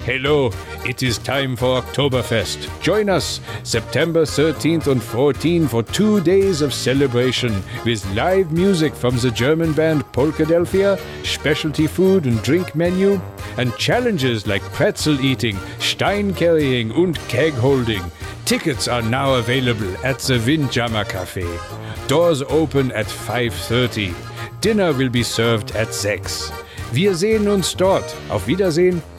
Hello, it is time for Oktoberfest. Join us September 13th and 14th for 2 days of celebration with live music from the German band Polkadelphia, specialty food and drink menu, and challenges like pretzel eating, Stein carrying and keg holding. Tickets are now available at the Windjammer Café. Doors open at 5:30. Dinner will be served at 6. Wir sehen uns dort. Auf Wiedersehen.